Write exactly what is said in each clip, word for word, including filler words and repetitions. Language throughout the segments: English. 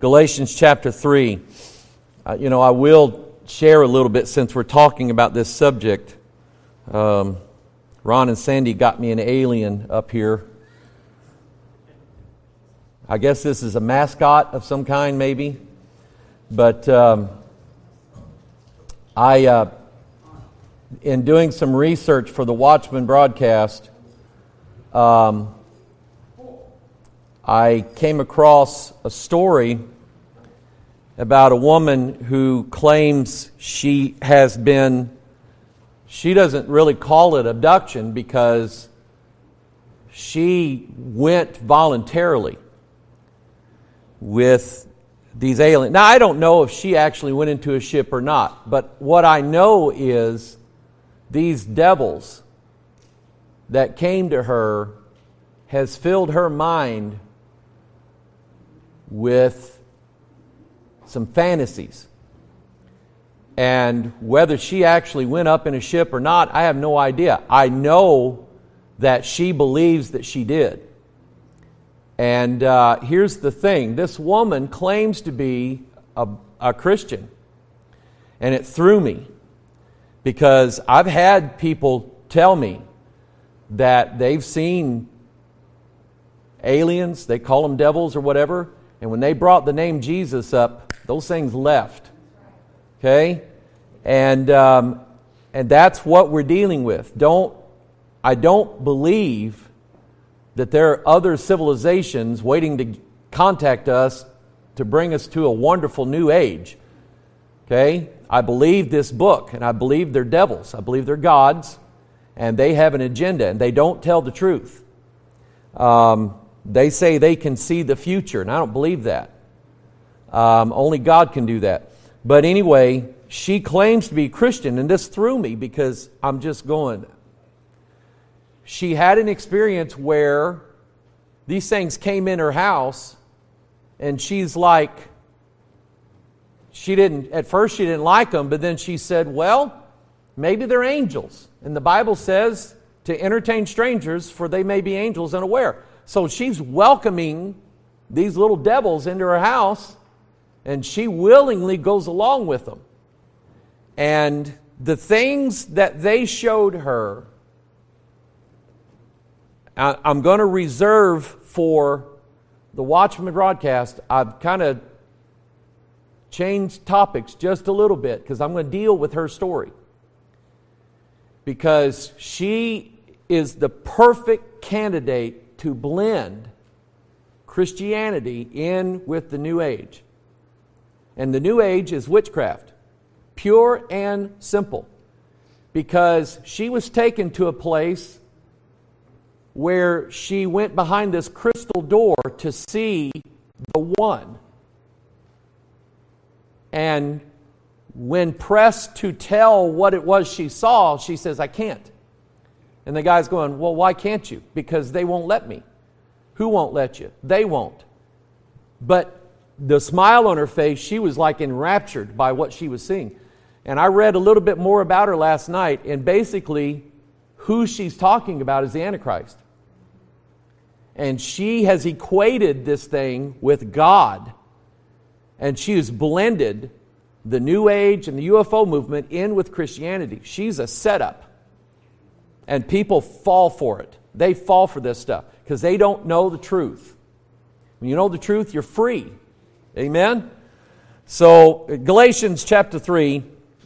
Galatians chapter three. Uh, you know, I will share a little bit since we're talking about this subject. Um, Ron and Sandy got me an alien up here. I guess this is a mascot of some kind, maybe. But um, I, uh, in doing some research for the Watchman broadcast, um, I came across a story about a woman who claims she has been, she doesn't really call it abduction because she went voluntarily with these aliens. Now, I don't know if she actually went into a ship or not, but what I know is these devils that came to her has filled her mind with some fantasies. And whether she actually went up in a ship or not, I have no idea. I know that she believes that she did. And uh, here's the thing. This woman claims to be a, a Christian. And it threw me. Because I've had people tell me that they've seen aliens, they call them devils or whatever, and when they brought the name Jesus up, those things left. Okay? And um, and that's what we're dealing with. Don't I don't believe that there are other civilizations waiting to contact us to bring us to a wonderful new age. Okay? I believe this book, and I believe they're devils. I believe they're gods, and they have an agenda, and they don't tell the truth. Um, they say they can see the future, and I don't believe that. Um, only God can do that. But anyway, she claims to be Christian, and this threw me because I'm just going. She had an experience where these things came in her house, and she's like, she didn't, at first she didn't like them, but then she said, well, maybe they're angels. And the Bible says to entertain strangers, for they may be angels unaware. So she's welcoming these little devils into her house, and she willingly goes along with them. And the things that they showed her, I'm going to reserve for the Watchman broadcast. I've kind of changed topics just a little bit because I'm going to deal with her story. Because she is the perfect candidate to blend Christianity in with the New Age. And the New Age is witchcraft, pure and simple. Because she was taken to a place where she went behind this crystal door to see the one. And when pressed to tell what it was she saw, she says, I can't. And the guy's going, well, why can't you? Because they won't let me. Who won't let you? They won't. But the smile on her face, she was like enraptured by what she was seeing. And I read a little bit more about her last night, and basically who she's talking about is the Antichrist. And she has equated this thing with God. And she has blended the New Age and the U F O movement in with Christianity. She's a setup. And people fall for it. They fall for this stuff because they don't know the truth. When you know the truth, you're free. Amen? So, Galatians chapter three,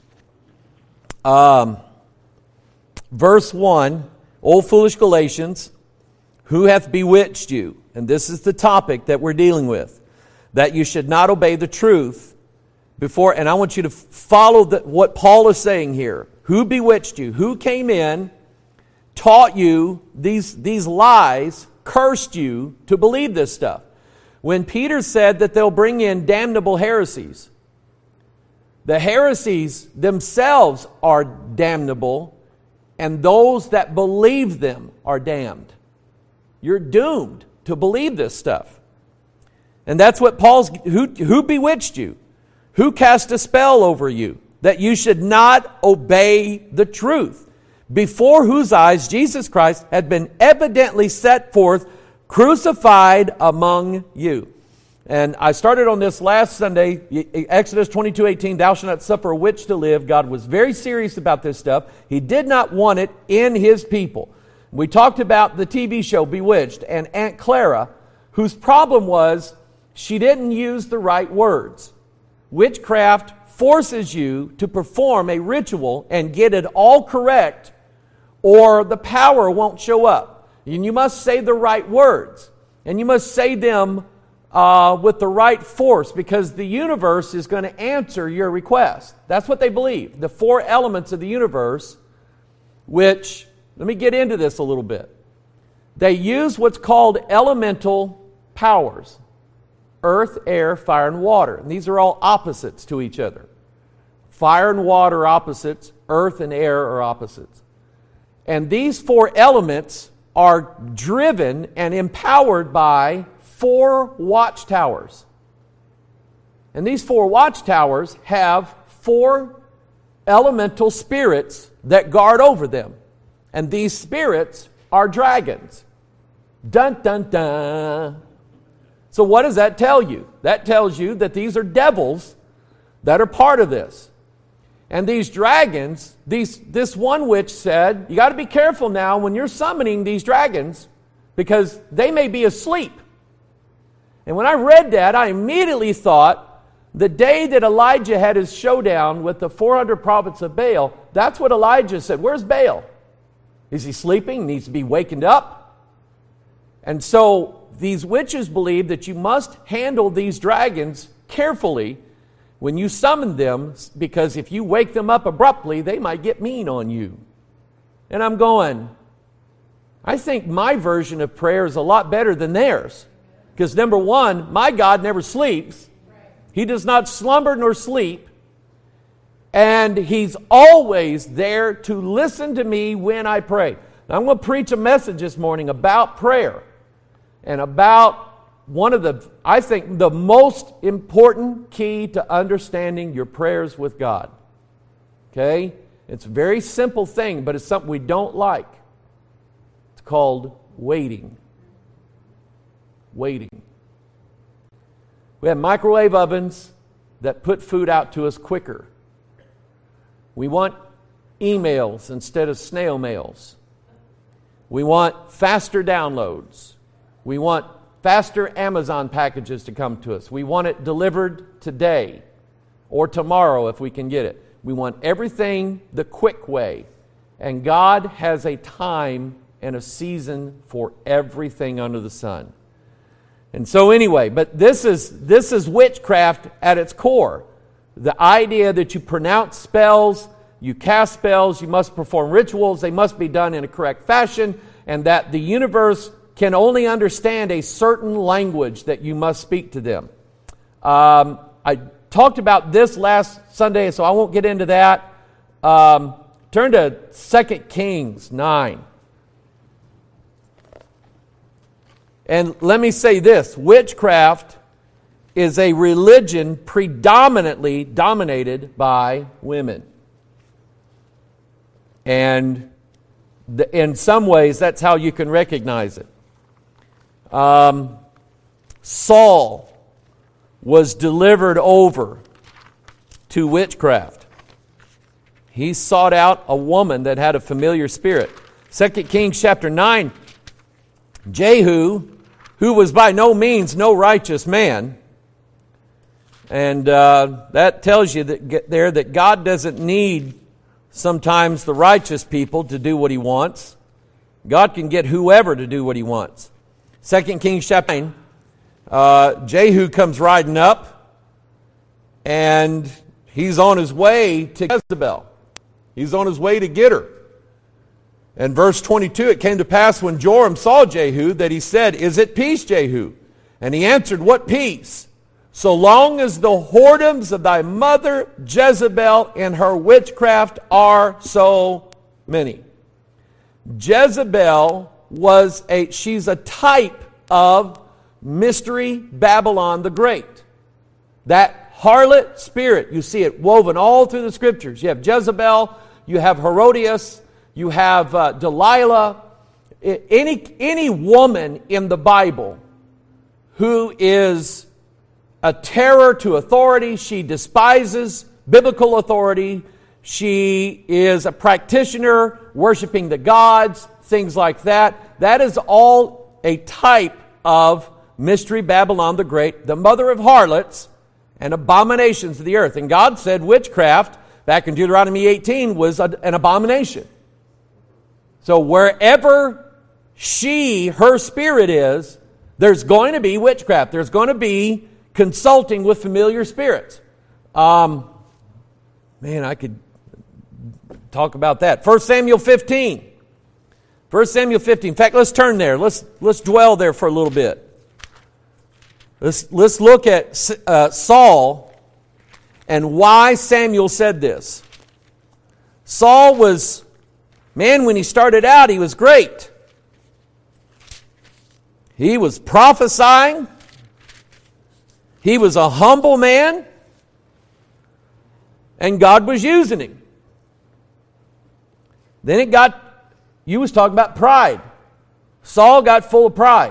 um, verse one, O foolish Galatians, who hath bewitched you? And this is the topic that we're dealing with. That you should not obey the truth before, and I want you to follow the, what Paul is saying here. Who bewitched you? Who came in, taught you these, these lies, cursed you to believe this stuff? When Peter said that they'll bring in damnable heresies, the heresies themselves are damnable, and those that believe them are damned. You're doomed to believe this stuff. And that's what Paul's, who, who bewitched you? Who cast a spell over you? That you should not obey the truth, before whose eyes Jesus Christ had been evidently set forth, crucified among you. And I started on this last Sunday, Exodus twenty-two eighteen, thou shalt not suffer a witch to live. God was very serious about this stuff. He did not want it in His people. We talked about the T V show Bewitched and Aunt Clara, whose problem was she didn't use the right words. Witchcraft forces you to perform a ritual and get it all correct, or the power won't show up. And you must say the right words. And you must say them uh, with the right force, because the universe is going to answer your request. That's what they believe. The four elements of the universe, which, let me get into this a little bit. They use what's called elemental powers. Earth, air, fire, and water. And these are all opposites to each other. Fire and water are opposites. Earth and air are opposites. And these four elements are driven and empowered by four watchtowers. And these four watchtowers have four elemental spirits that guard over them. And these spirits are dragons. Dun, dun, dun. So what does that tell you? That tells you that these are devils that are part of this. And these dragons, these, this one witch said, you got to be careful now when you're summoning these dragons, because they may be asleep. And when I read that, I immediately thought, the day that Elijah had his showdown with the four hundred prophets of Baal, that's what Elijah said. Where's Baal? Is he sleeping? Needs to be wakened up? And so these witches believe that you must handle these dragons carefully when you summon them, because if you wake them up abruptly, they might get mean on you. And I'm going, I think my version of prayer is a lot better than theirs. Because number one, my God never sleeps. He does not slumber nor sleep. And He's always there to listen to me when I pray. Now, I'm going to preach a message this morning about prayer. And about one of the, I think, the most important key to understanding your prayers with God. Okay? It's a very simple thing, but it's something we don't like. It's called waiting. Waiting. We have microwave ovens that put food out to us quicker. We want emails instead of snail mails. We want faster downloads. We want faster Amazon packages to come to us. We want it delivered today or tomorrow if we can get it. We want everything the quick way. And God has a time and a season for everything under the sun. And so anyway, but this is this is witchcraft at its core. The idea that you pronounce spells, you cast spells, you must perform rituals, they must be done in a correct fashion, and that the universe can only understand a certain language that you must speak to them. Um, I talked about this last Sunday, so I won't get into that. Um, turn to Second Kings nine. And let me say this, witchcraft is a religion predominantly dominated by women. And the, in some ways, that's how you can recognize it. Um, Saul was delivered over to witchcraft. He sought out a woman that had a familiar spirit. Second Kings chapter nine, Jehu, who was by no means no righteous man, and uh, that tells you that there that God doesn't need sometimes the righteous people to do what He wants. God can get whoever to do what He wants. Second Kings chapter nine, uh, Jehu comes riding up, and he's on his way to Jezebel. He's on his way to get her. And verse twenty-two, it came to pass when Joram saw Jehu that he said, Is it peace, Jehu? And he answered, What peace? So long as the whoredoms of thy mother Jezebel and her witchcraft are so many. Jezebel was a, she's a type of Mystery Babylon the Great. That harlot spirit, you see it woven all through the scriptures. You have Jezebel, you have Herodias, you have uh, Delilah. Any, any woman in the Bible who is a terror to authority. She despises biblical authority. She is a practitioner worshiping the gods, things like that. That is all a type of Mystery Babylon the Great, the mother of harlots and abominations of the earth. And God said witchcraft, back in Deuteronomy eighteen, was a, an abomination. So wherever she, her spirit is, there's going to be witchcraft. There's going to be consulting with familiar spirits. Um, man, I could talk about that. First Samuel fifteen. First Samuel fifteen. In fact, let's turn there. Let's let's dwell there for a little bit. Let's let's look at uh, Saul and why Samuel said this. Saul was, man, when he started out, he was great. He was prophesying. He was a humble man. And God was using him. Then it got, you was talking about pride. Saul got full of pride.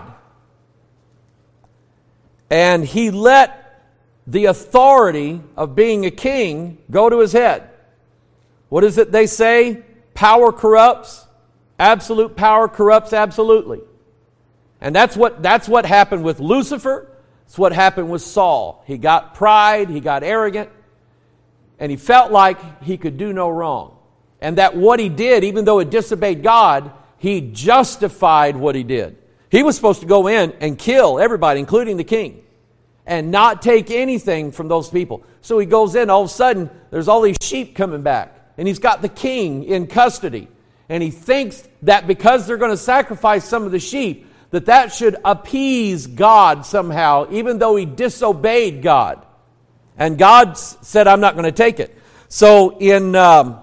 And he let the authority of being a king go to his head. What is it they say? Power corrupts. Absolute power corrupts absolutely. And that's what, that's what happened with Lucifer. It's what happened with Saul. He got pride, he got arrogant, and he felt like he could do no wrong. And that what he did, even though it disobeyed God, he justified what he did. He was supposed to go in and kill everybody, including the king, and not take anything from those people. So he goes in, all of a sudden, there's all these sheep coming back, and he's got the king in custody. And he thinks that because they're going to sacrifice some of the sheep, that that should appease God somehow, even though he disobeyed God. And God said, I'm not going to take it. So in, um,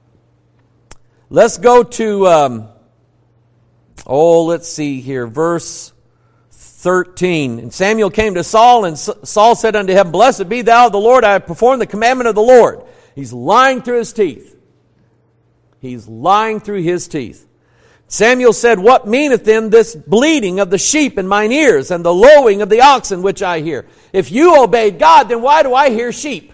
let's go to, um, oh, let's see here, verse thirteen. And Samuel came to Saul, and Saul said unto him, Blessed be thou of the Lord, I have performed the commandment of the Lord. He's lying through his teeth. He's lying through his teeth. Samuel said, What meaneth then this bleating of the sheep in mine ears, and the lowing of the oxen which I hear? If you obeyed God, then why do I hear sheep?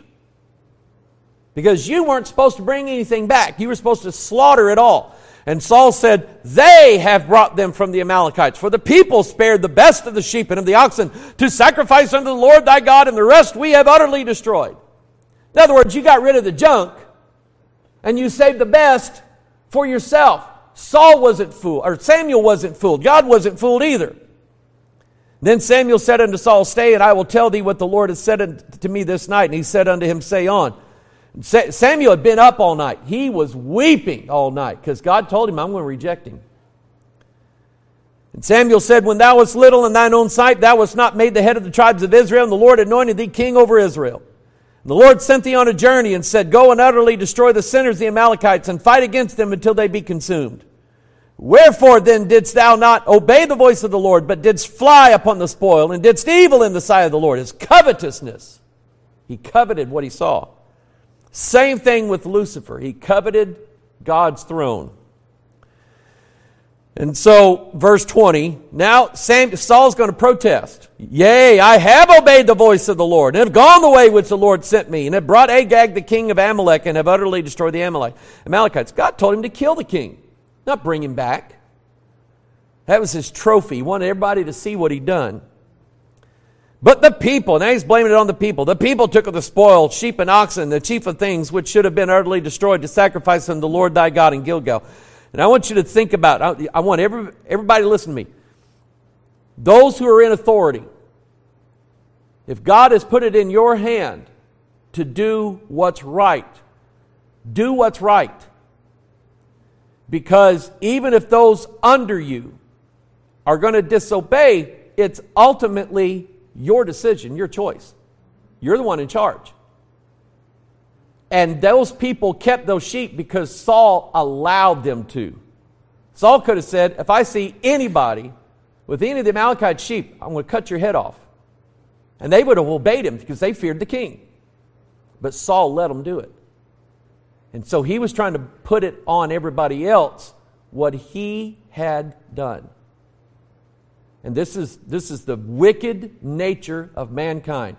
Because you weren't supposed to bring anything back. You were supposed to slaughter it all. And Saul said, They have brought them from the Amalekites. For the people spared the best of the sheep and of the oxen to sacrifice unto the Lord thy God, and the rest we have utterly destroyed. In other words, you got rid of the junk, and you saved the best for yourself. Saul wasn't fooled, or Samuel wasn't fooled. God wasn't fooled either. Then Samuel said unto Saul, Stay, and I will tell thee what the Lord has said unto me this night. And he said unto him, Say on. Samuel had been up all night. He was weeping all night because God told him, I'm going to reject him. And Samuel said, When thou wast little in thine own sight, thou wast not made the head of the tribes of Israel, and the Lord anointed thee king over Israel. And the Lord sent thee on a journey and said, Go and utterly destroy the sinners, the Amalekites, and fight against them until they be consumed. Wherefore then didst thou not obey the voice of the Lord, but didst fly upon the spoil, and didst evil in the sight of the Lord? His covetousness. He coveted what he saw. Same thing with Lucifer. He coveted God's throne. And so, verse twenty, now Sam, Saul's going to protest. Yea, I have obeyed the voice of the Lord, and have gone the way which the Lord sent me, and have brought Agag the king of Amalek, and have utterly destroyed the Amalek, Amalekites. God told him to kill the king, not bring him back. That was his trophy. He wanted everybody to see what he'd done. But the people, now he's blaming it on the people. The people took of the spoil, sheep and oxen, the chief of things which should have been utterly destroyed, to sacrifice unto the Lord thy God in Gilgal. And I want you to think about, I want every, everybody to listen to me. Those who are in authority, if God has put it in your hand to do what's right, do what's right. Because even if those under you are going to disobey, it's ultimately your decision, your choice. You're the one in charge. And those people kept those sheep because Saul allowed them to. Saul could have said, if I see anybody with any of the Amalekite sheep, I'm going to cut your head off. And they would have obeyed him because they feared the king. But Saul let them do it. And so he was trying to put it on everybody else what he had done. And this is, this is the wicked nature of mankind.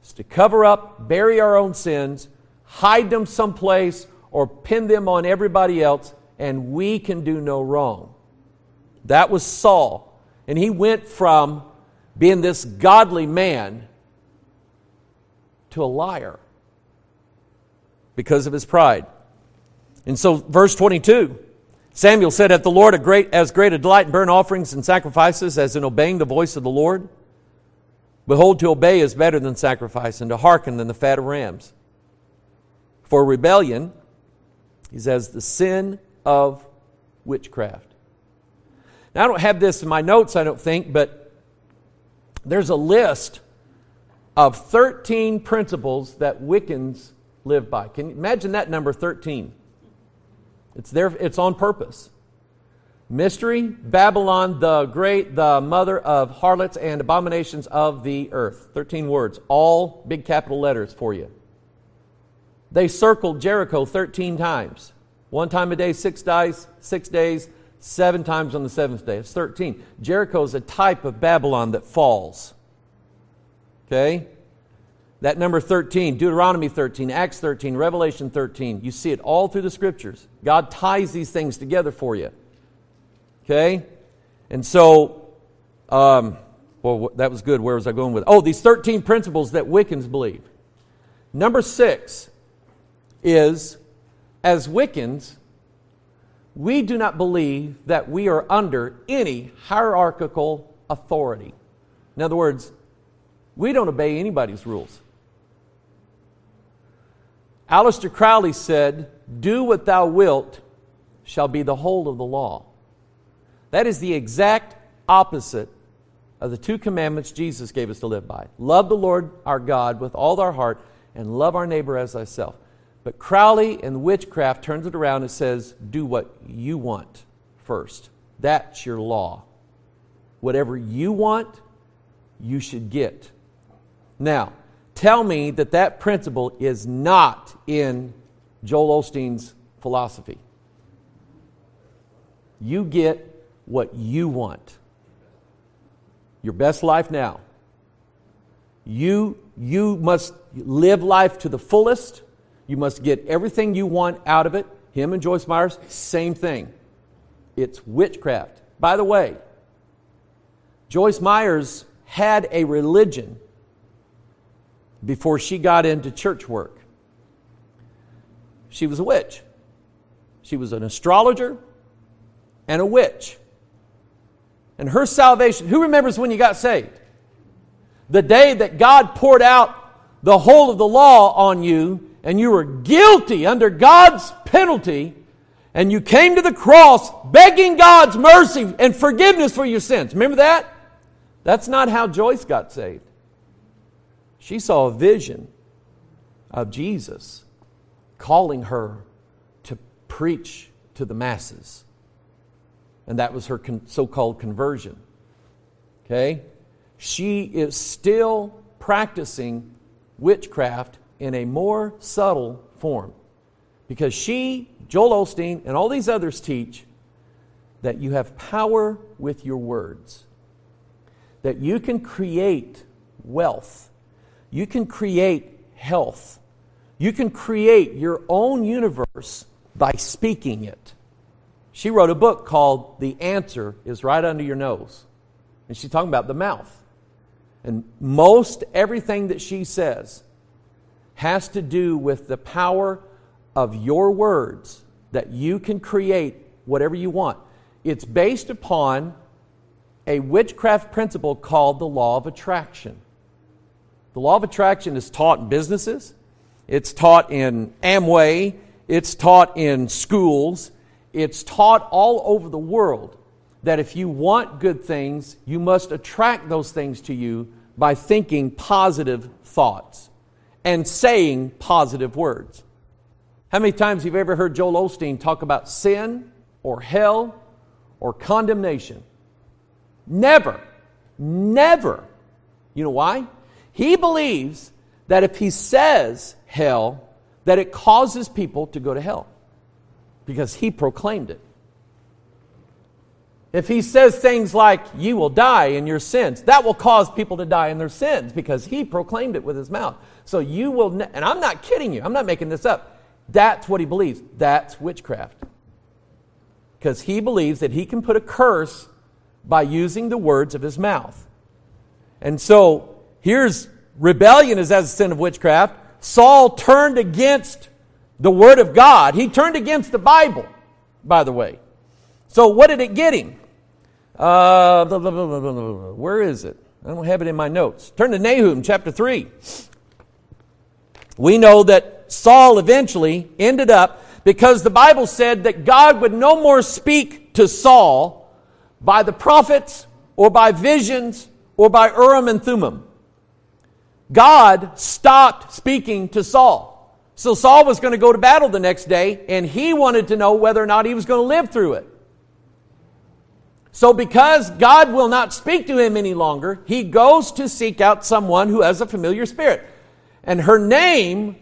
is to cover up, bury our own sins, hide them someplace, or pin them on everybody else, and we can do no wrong. That was Saul. And he went from being this godly man to a liar because of his pride. And so, verse twenty-two, Samuel said, "Hath the Lord a great, as great a delight in burnt offerings and sacrifices as in obeying the voice of the Lord? Behold, to obey is better than sacrifice, and to hearken than the fat of rams. For rebellion is as the sin of witchcraft." Now, I don't have this in my notes, I don't think, but there's a list of thirteen principles that Wiccans live by. Can you imagine that number, thirteen? It's there, it's on purpose. Mystery, Babylon, the great, the mother of harlots and abominations of the earth. thirteen words, all big capital letters for you. They circled Jericho thirteen times. One time a day, six days, six days, seven times on the seventh day. It's thirteen. Jericho is a type of Babylon that falls. Okay? That number thirteen, Deuteronomy thirteen, Acts thirteen, Revelation thirteen. You see it all through the Scriptures. God ties these things together for you. Okay? And so, um, well, that was good. Where was I going with it? Oh, these thirteen principles that Wiccans believe. Number six is, as Wiccans, we do not believe that we are under any hierarchical authority. In other words, we don't obey anybody's rules. Aleister Crowley said, "Do what thou wilt shall be the whole of the law." That is the exact opposite of the two commandments Jesus gave us to live by. Love the Lord our God with all our heart and love our neighbor as thyself. But Crowley and witchcraft turns it around and says, do what you want first. That's your law. Whatever you want, you should get. Now, tell me that that principle is not in Joel Osteen's philosophy. You get what you want. Your best life now. You, you must live life to the fullest. You must get everything you want out of it. Him and Joyce Myers, same thing. It's witchcraft. By the way, Joyce Myers had a religion before she got into church work. She was a witch. She was an astrologer and a witch. And her salvation, who remembers when you got saved? The day that God poured out the whole of the law on you, and you were guilty under God's penalty, and you came to the cross begging God's mercy and forgiveness for your sins. Remember that? That's not how Joyce got saved. She saw a vision of Jesus calling her to preach to the masses. And that was her con- so-called conversion. Okay? She is still practicing witchcraft in a more subtle form. Because she, Joel Osteen, and all these others teach that you have power with your words. That you can create wealth. You can create health. You can create your own universe by speaking it. She wrote a book called The Answer is Right Under Your Nose. And she's talking about the mouth. And most everything that she says has to do with the power of your words, that you can create whatever you want. It's based upon a witchcraft principle called the law of attraction. The law of attraction is taught in businesses. It's taught in Amway. It's taught in schools. It's taught all over the world that if you want good things, you must attract those things to you by thinking positive thoughts and saying positive words. How many times have you ever heard Joel Osteen talk about sin or hell or condemnation? Never. Never. You know why? He believes that if he says hell, that it causes people to go to hell. Because he proclaimed it. If he says things like, you will die in your sins, that will cause people to die in their sins because he proclaimed it with his mouth. So you will, ne- and I'm not kidding you, I'm not making this up. That's what he believes. That's witchcraft. Because he believes that he can put a curse by using the words of his mouth. And so here's rebellion is as a sin of witchcraft. Saul turned against the word of God. He turned against the Bible, by the way. So what did it get him? Uh, blah, blah, blah, blah, blah, blah. Where is it? I don't have it in my notes. Turn to Nahum chapter three. We know that Saul eventually ended up, because the Bible said that God would no more speak to Saul by the prophets or by visions or by Urim and Thummim. God stopped speaking to Saul. So Saul was going to go to battle the next day, and he wanted to know whether or not he was going to live through it. So because God will not speak to him any longer, he goes to seek out someone who has a familiar spirit. And her name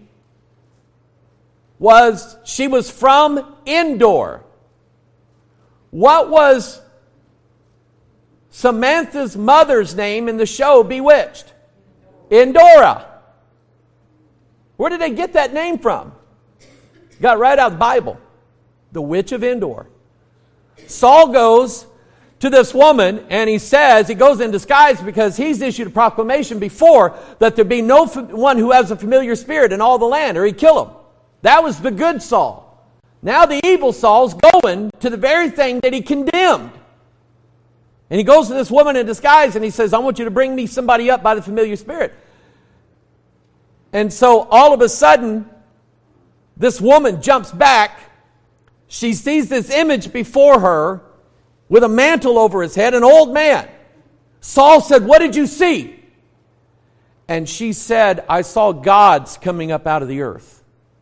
was, she was from Endor. What was Samantha's mother's name in the show Bewitched? Endora. Where did they get that name from? Got it right out of the Bible. The Witch of Endor. Saul goes to this woman, and he says, he goes in disguise because he's issued a proclamation before that there be no f- one who has a familiar spirit in all the land, or he'd kill him. That was the good Saul. Now the evil Saul's going to the very thing that he condemned. And he goes to this woman in disguise, and he says, I want you to bring me somebody up by the familiar spirit. And so all of a sudden, this woman jumps back. She sees this image before her, with a mantle over his head, an old man. Saul said, what did you see? And she said, I saw gods coming up out of the earth.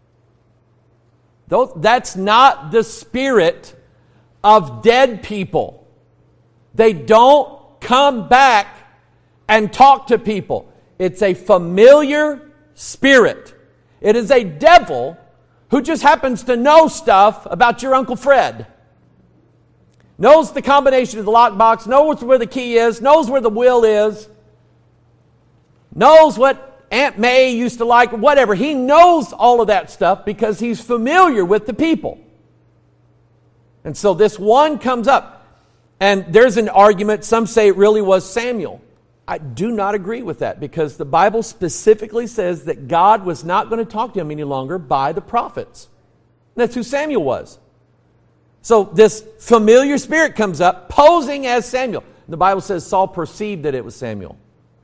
That's not the spirit of dead people. They don't come back and talk to people. It's a familiar spirit. It is a devil who just happens to know stuff about your Uncle Fred. Knows the combination of the lockbox, knows where the key is, knows where the will is, knows what Aunt May used to like, whatever. He knows all of that stuff because he's familiar with the people. And so this one comes up. And there's an argument, some say it really was Samuel. I do not agree with that because the Bible specifically says that God was not going to talk to him any longer by the prophets. And that's who Samuel was. So this familiar spirit comes up, posing as Samuel. The Bible says Saul perceived that it was Samuel.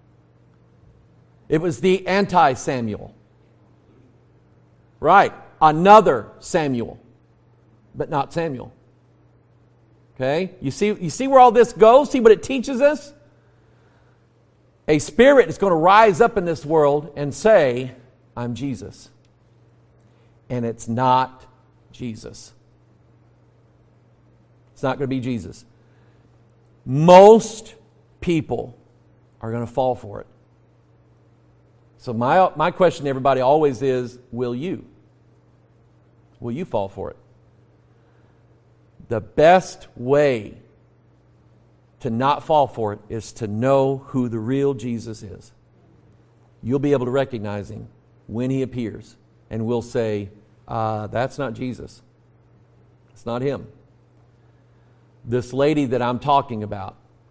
It was the anti-Samuel. Right. Another Samuel, but not Samuel. Okay? You see, you see where all this goes? See what it teaches us? A spirit is going to rise up in this world and say, I'm Jesus. And it's not Jesus. It's not going to be Jesus. Most people are going to fall for it. So my, my question to everybody always is, will you? Will you fall for it? The best way to not fall for it is to know who the real Jesus is. You'll be able to recognize him when he appears. And we'll say, uh, that's not Jesus. It's not him. This lady that I'm talking about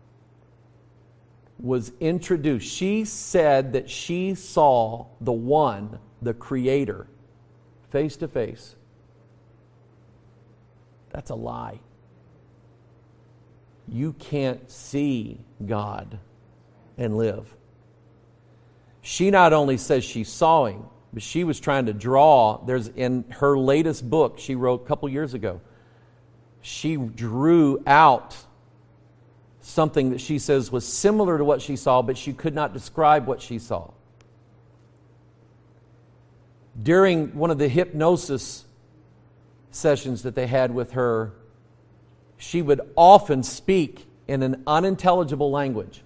was introduced. She said that she saw the one, the Creator, face to face. That's a lie. You can't see God and live. She not only says she saw him, but she was trying to draw. There's in her latest book she wrote a couple years ago. She drew out something that she says was similar to what she saw, but she could not describe what she saw. During one of the hypnosis sessions that they had with her, she would often speak in an unintelligible language.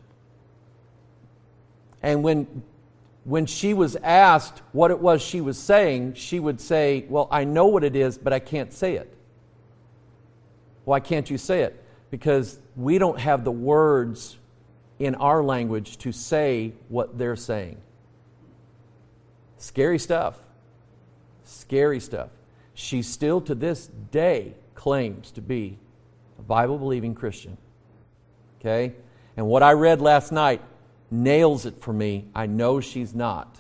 And when, when she was asked what it was she was saying, she would say, well, I know what it is, but I can't say it. Why can't you say it? because we don't have the words in our language to say what they're saying. Scary stuff. Scary stuff. She still to this day claims to be a Bible-believing Christian. Okay? And what I read last night nails it for me. I know she's not.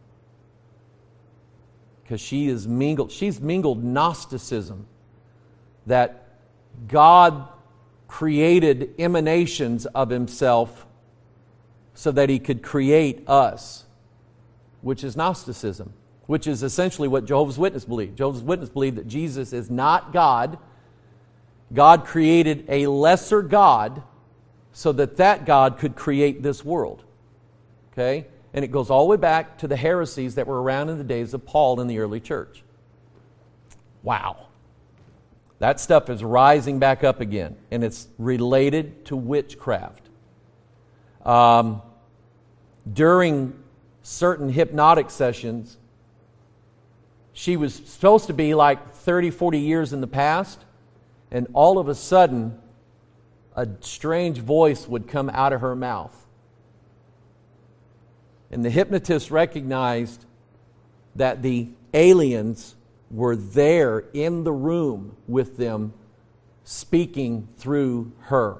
Because she is mingled, she's mingled Gnosticism, that God created emanations of Himself so that He could create us, which is Gnosticism, which is essentially what Jehovah's Witnesses believe. Jehovah's Witnesses believe that Jesus is not God. God created a lesser God so that that God could create this world. Okay? And it goes all the way back to the heresies that were around in the days of Paul in the early church. Wow. That stuff is rising back up again, and it's related to witchcraft. Um, during certain hypnotic sessions, she was supposed to be like thirty, forty years in the past, and all of a sudden, a strange voice would come out of her mouth. And the hypnotist recognized that the aliens were there in the room with them, speaking through her.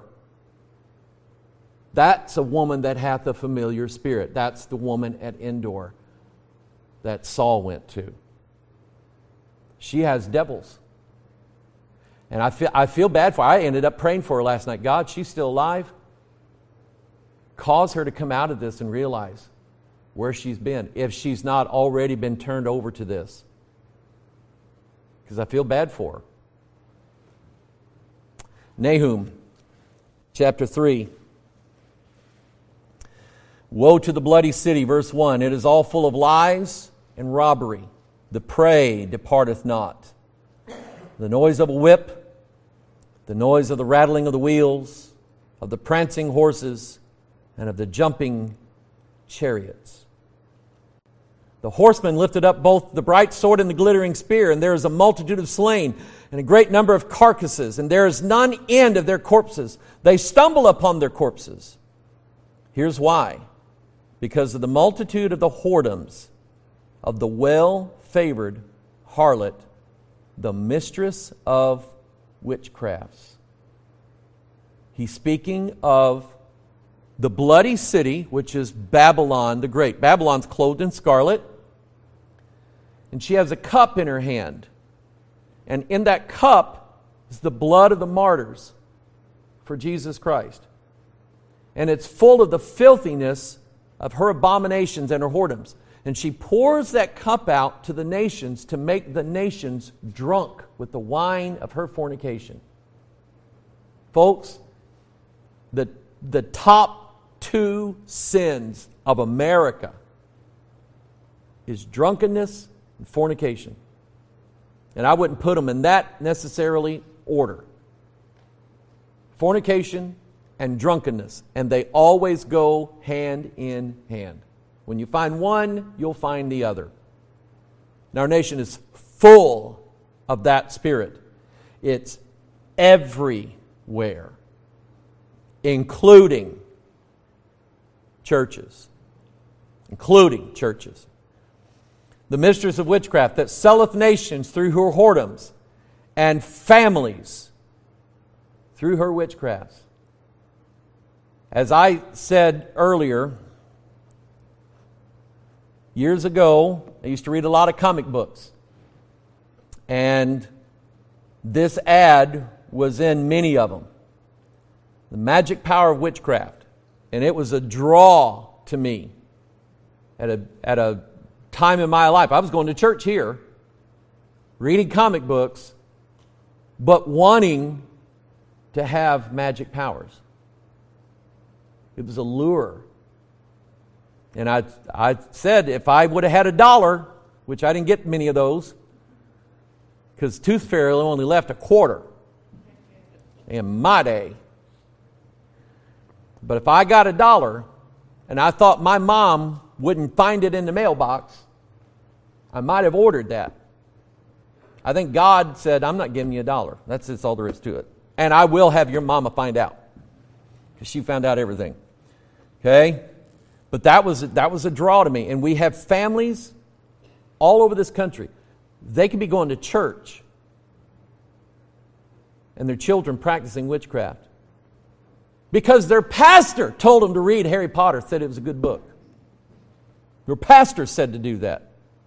That's a woman that hath a familiar spirit. That's the woman at Endor that Saul went to. She has devils. And I feel, I feel bad for her. I ended up praying for her last night. God, she's still alive. Cause her to come out of this and realize where she's been, if she's not already been turned over to this. Because I feel bad for her. Nahum, chapter three. Woe to the bloody city, verse one. It is all full of lies and robbery. The prey departeth not. The noise of a whip, the noise of the rattling of the wheels, of the prancing horses, and of the jumping chariots. The horseman lifted up both the bright sword and the glittering spear, and there is a multitude of slain, and a great number of carcasses, and there is none end of their corpses. They stumble upon their corpses. Here's why. Because of the multitude of the whoredoms of the well-favored harlot, the mistress of witchcrafts. He's speaking of the bloody city, which is Babylon the Great. Babylon's clothed in scarlet, and she has a cup in her hand. And in that cup is the blood of the martyrs for Jesus Christ. And it's full of the filthiness of her abominations and her whoredoms. And she pours that cup out to the nations to make the nations drunk with the wine of her fornication. Folks, the, the top two sins of America is drunkenness and fornication. And I wouldn't put them in that necessarily order. Fornication and drunkenness. And they always go hand in hand. When you find one, you'll find the other. And our nation is full of that spirit. It's everywhere, including churches. Including churches. The mistress of witchcraft that selleth nations through her whoredoms, and families through her witchcrafts. As I said earlier, years ago, I used to read a lot of comic books. And this ad was in many of them. The magic power of witchcraft. And it was a draw to me at a, at a time in my life. I was going to church here, reading comic books, but wanting to have magic powers. It was a lure. And I, I said if I would have had a dollar, which I didn't get many of those, because Tooth Fairy only left a quarter in my day. But if I got a dollar, and I thought my mom wouldn't find it in the mailbox, I might have ordered that. I think God said, I'm not giving you a dollar. That's, that's all there is to it. And I will have your mama find out. Because she found out everything. Okay? But that was, that was a draw to me. And we have families all over this country. They could be going to church and their children practicing witchcraft. Because their pastor told them to read Harry Potter, said it was a good book. Their pastor said to do that.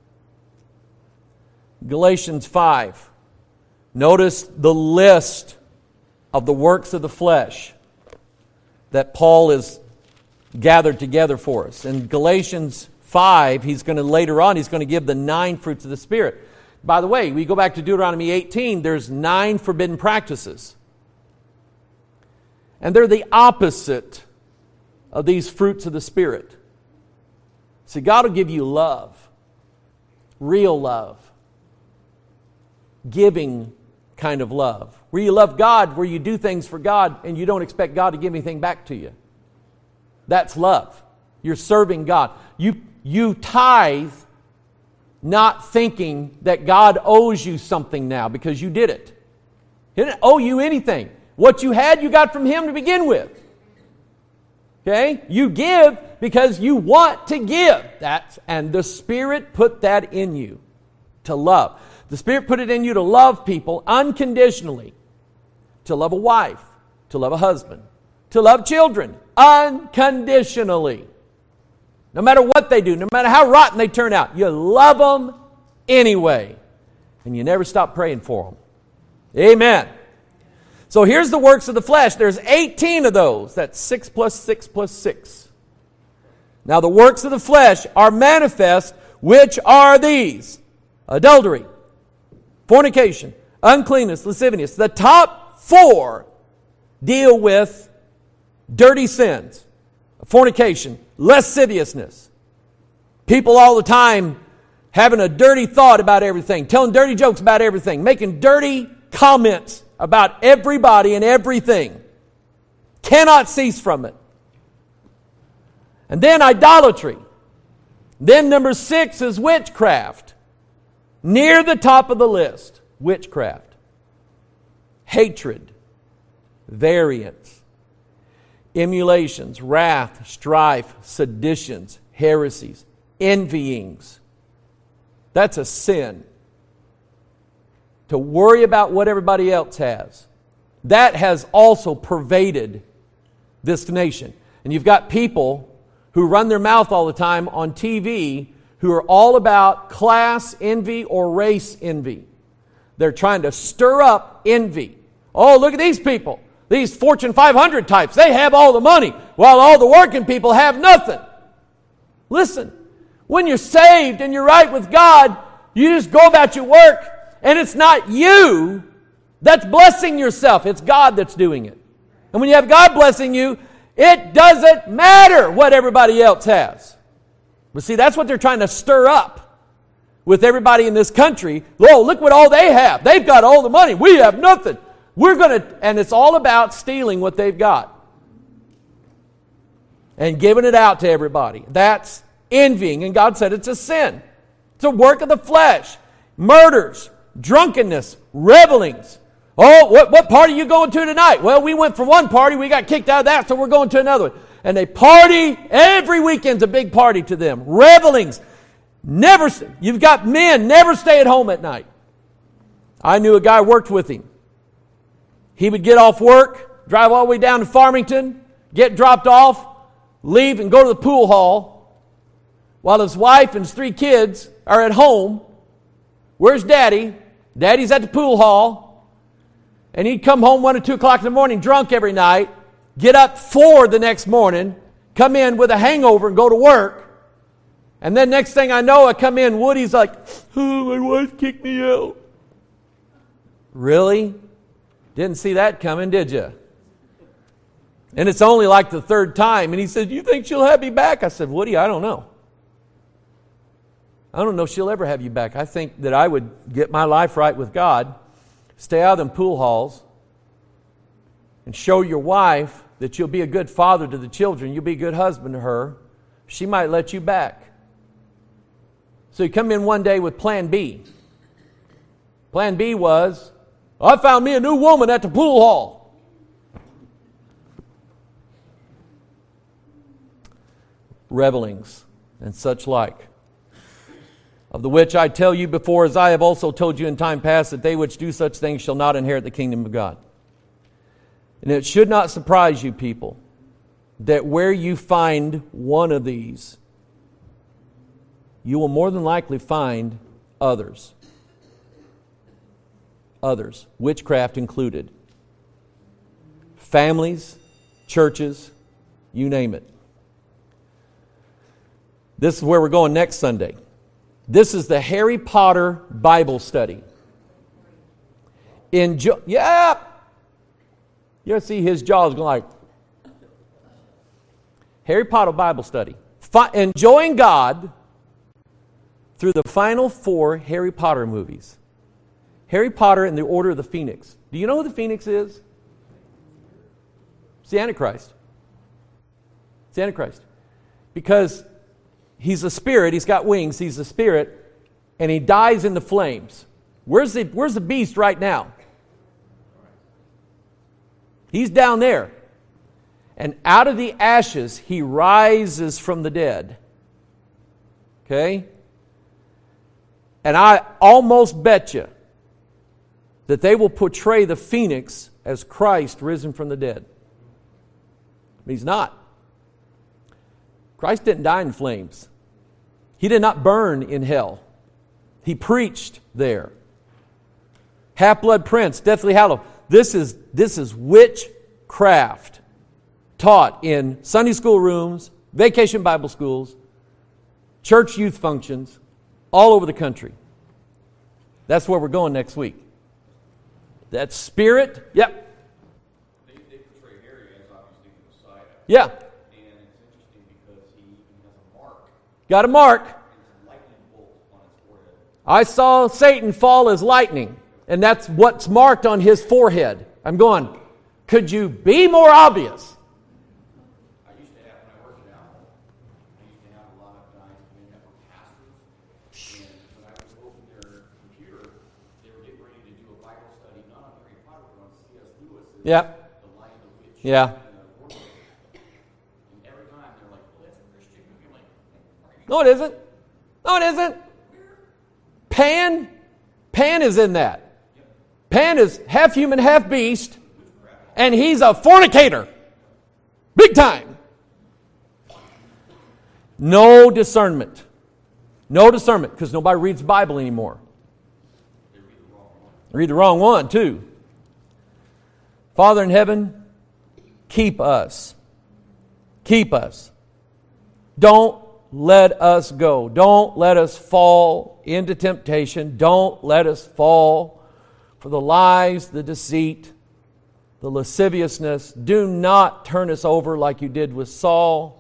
Galatians five. Notice the list of the works of the flesh that Paul has gathered together for us. In Galatians five, he's going to later on, he's going to give the nine fruits of the Spirit. By the way, we go back to Deuteronomy eighteen, there's nine forbidden practices. And they're the opposite of these fruits of the Spirit. See, God will give you love, real love, giving kind of love, where you love God, where you do things for God and you don't expect God to give anything back to you. That's love. You're serving God. You, you tithe not thinking that God owes you something now because you did it. He didn't owe you anything. What you had, you got from Him to begin with. Okay? You give because you want to give. That's, and the Spirit put that in you to love. The Spirit put it in you to love people unconditionally. To love a wife. To love a husband. To love children unconditionally. No matter what they do, no matter how rotten they turn out, you love them anyway. And you never stop praying for them. Amen. So here's the works of the flesh. There's eighteen of those. That's six plus six plus six. Now the works of the flesh are manifest, which are these: adultery, fornication, uncleanness, lasciviousness. The top four deal with dirty sins: fornication, lasciviousness. People all the time having a dirty thought about everything, telling dirty jokes about everything, making dirty comments about everybody and everything. Cannot cease from it. And then idolatry. Then number six is witchcraft. Near the top of the list, witchcraft. Hatred, variance, emulations, wrath, strife, seditions, heresies, envyings. That's a sin. To worry about what everybody else has. That has also pervaded this nation. And you've got people who run their mouth all the time on T V who are all about class envy or race envy. They're trying to stir up envy. Oh, look at these people. These Fortune five hundred types. They have all the money while all the working people have nothing. Listen, when you're saved and you're right with God, you just go about your work. And it's not you that's blessing yourself. It's God that's doing it. And when you have God blessing you, it doesn't matter what everybody else has. But see, that's what they're trying to stir up with everybody in this country. Oh, look what all they have. They've got all the money. We have nothing. We're going to, and it's all about stealing what they've got and giving it out to everybody. That's envying. And God said it's a sin. It's a work of the flesh. Murders. Drunkenness, revelings. Oh, what, what party are you going to tonight? Well, we went for one party, we got kicked out of that, so we're going to another one. And they party, every weekend's a big party to them. Revelings. Never, you've got men, never stay at home at night. I knew a guy worked with him. He would get off work, drive all the way down to Farmington, get dropped off, leave and go to the pool hall while his wife and his three kids are at home. Where's Daddy? Daddy's at the pool hall. And he'd come home one or two o'clock in the morning drunk every night, get up four the next morning, come in with a hangover and go to work. And then next thing I know, I come in, Woody's like, oh, my wife kicked me out. Really? Didn't see that coming, did you? And it's only like the third time. And he said, you think she'll have me back? I said, Woody, I don't know. I don't know if she'll ever have you back. I think that I would get my life right with God, stay out of them pool halls, and show your wife that you'll be a good father to the children, you'll be a good husband to her. She might let you back. So you come in one day with plan B. Plan B was, I found me a new woman at the pool hall. revelings, and such like. Of the which I tell you before, as I have also told you in time past, that they which do such things shall not inherit the kingdom of God. And it should not surprise you, people, that where you find one of these, you will more than likely find others. Others, witchcraft included. Families, churches, you name it. This is where we're going next Sunday. This is the Harry Potter Bible study. Enjoy, yeah! You see his jaws going like, Harry Potter Bible study. Fi- enjoying God through the final four Harry Potter movies. Harry Potter and the Order of the Phoenix. Do you know who the Phoenix is? It's the Antichrist. It's the Antichrist. Because he's a spirit, he's got wings, he's a spirit, and he dies in the flames. Where's the, where's the beast right now? He's down there. And out of the ashes, he rises from the dead. Okay? And I almost bet you that they will portray the Phoenix as Christ risen from the dead. But he's not. Christ didn't die in flames. He did not burn in hell. He preached there. Half-blood prince, deathly hallow. This is, this is witchcraft taught in Sunday school rooms, vacation Bible schools, church youth functions, all over the country. That's where we're going next week. That spirit, yep. They, they portray Harry as obviously the Messiah. Yeah. And it's interesting because he even has a mark. Got a mark. And it's a lightning bolt on his forehead. I saw Satan fall as lightning, and that's what's marked on his forehead. I'm going, could you be more obvious? I used to have, when I worked at Apple, I used to have a lot of guys come in that were pastors. And when I would open their computer, they were getting ready to do a Bible study, not on Harry Potter, but on C S Lewis's Yeah. The Lion the Witch. Yeah. And, uh, Warlock. And every time they're like, well, that's a Christian movie. I'm like, are you No, it isn't. No, it isn't. Pan, Pan is in that. Pan is half human, half beast, and he's a fornicator. Big time. No discernment. No discernment, because nobody reads the Bible anymore. Read the wrong one, too. Father in heaven, keep us. Keep us. Don't let us go. Don't let us fall into temptation. Don't let us fall for the lies, the deceit, the lasciviousness. Do not turn us over like you did with Saul.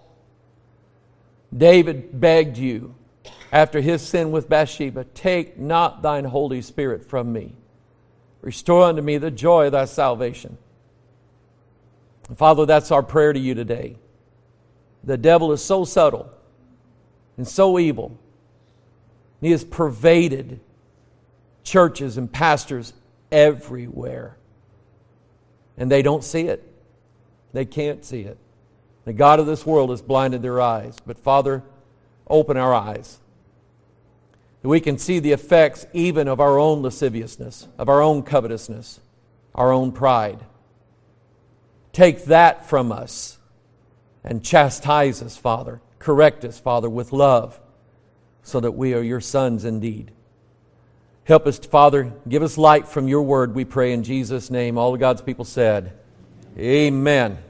David begged you after his sin with Bathsheba, take not thine Holy Spirit from me. Restore unto me the joy of thy salvation. And Father, that's our prayer to you today. The devil is so subtle and so evil. He has pervaded churches and pastors everywhere. And they don't see it. They can't see it. The God of this world has blinded their eyes. But Father, open our eyes. That we can see the effects even of our own lasciviousness, of our own covetousness, our own pride. Take that from us and chastise us, Father. Correct us, Father, with love, so that we are your sons indeed. Help us, Father. Give us light from your word, we pray in Jesus' name. All of God's people said, amen.